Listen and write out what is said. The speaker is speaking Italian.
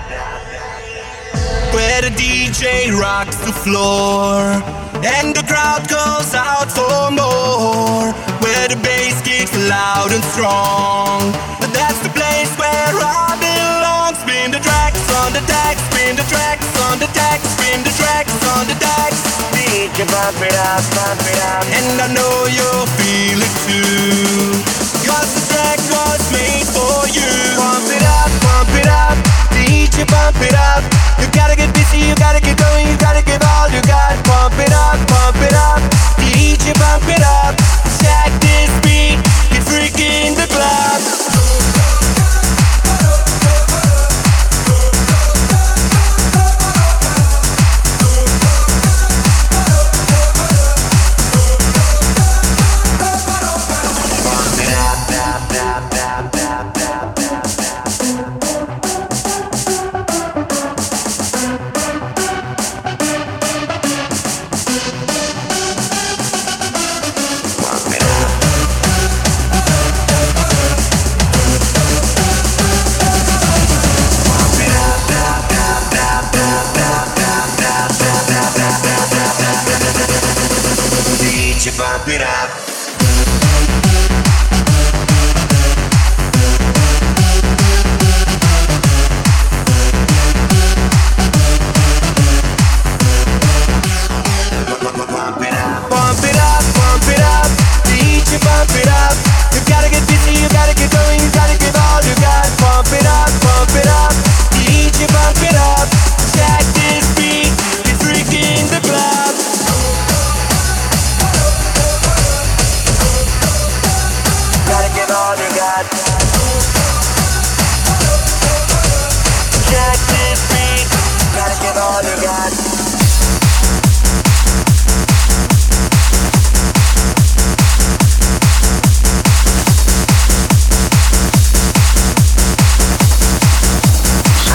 Where the DJ rocks the floor and the crowd calls out for more, where the bass kicks loud and strong. That's the place where I belong. Spin the tracks on the decks, spin the tracks on the decks, spin the tracks on the decks. DJ bump it up, and I know you'll feel it too, 'cause the track was made for you. Pump it up, DJ bump it up. You gotta get busy, you gotta get going, you gotta give all you got. Pump it up, DJ bump it up. Check this beat, get freaky in the club. Bump it up. DJ bump it up. You gotta get busy, you gotta get going, you gotta give all you got. Pump it